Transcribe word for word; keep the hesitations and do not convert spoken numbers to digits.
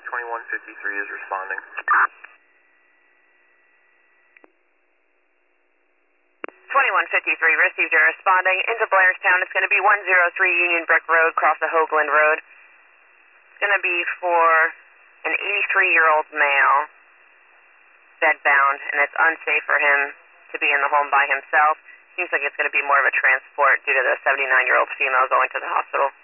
twenty-one fifty-three is responding. twenty-one fifty-three received, you're responding into Blairstown. It's going to be one oh three Union Brick Road, across the Hoagland Road. It's going to be for an eighty-three-year-old male, bedbound, and it's unsafe for him to be in the home by himself. Seems like it's going to be more of a transport due to the seventy-nine-year-old female going to the hospital.